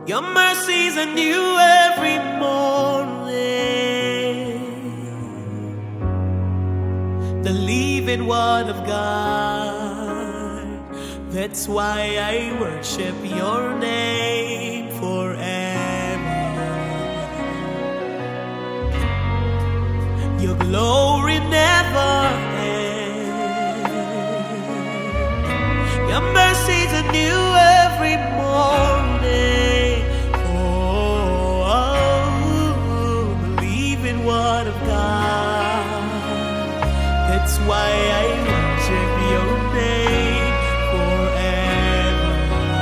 Your mercies are new every morning. The living word of God. That's why I worship your name forever. Your glory never ends. Your mercies are new every morning. Oh, believe in word of God. That's why I worship your name forever.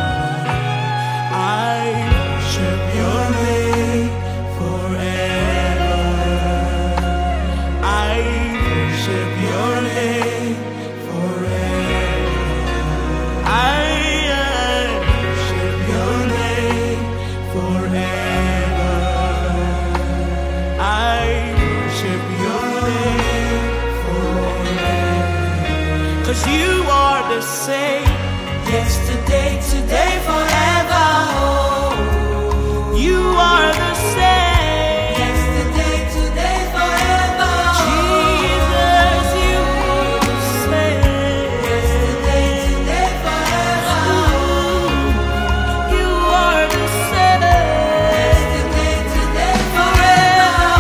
I worship your name forever. I worship your name forever. I worship your name forever. I worship your name forever. 'Cause you are the same, yesterday, today, forever. Oh, you are the same, yesterday, today, forever. Jesus, you are the same, yesterday, today, forever. You are the same, yesterday, today, forever.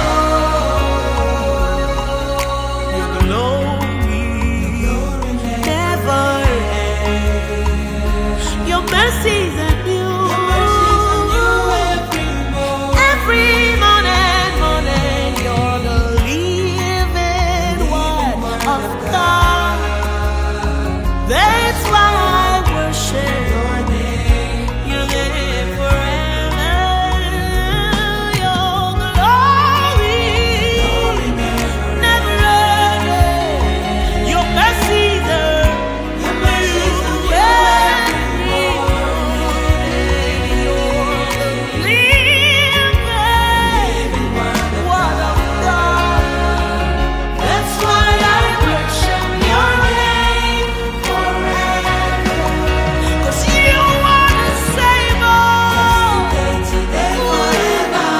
Your glory never ends. Your mercies are new. Every morning, morning, you're the living word of God. That's why I worship your name. You live forever. Your glory never ends. Your mercies are new every morning. You're the living word of God. That's why I worship your name forever. 'Cause you are the same, oh, yesterday, forever.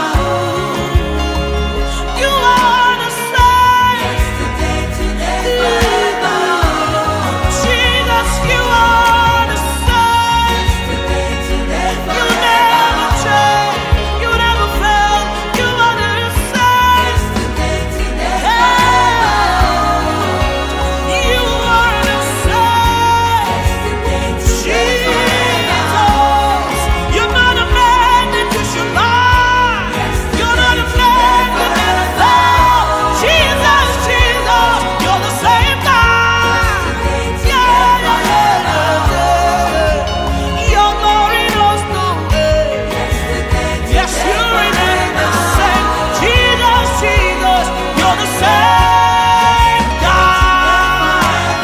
You are the same, yesterday, today, forever. Jesus, you are the same, yesterday, today, forever. You never change, you never fail. You are the same, yesterday, today, forever. You are the same, yesterday, today, forever. You're not a man that you should lie. You're not a man that never fail. Jesus, Jesus, you're the same God. Yeah, yeah, yeah, yeah. Your glory knows no end. Yes, you remain the same. Jesus, Jesus, you're the same God.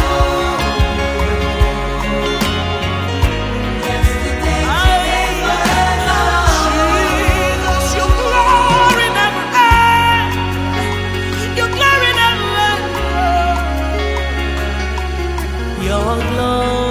Jesus, your glory never ends. Your glory never ends. Your glory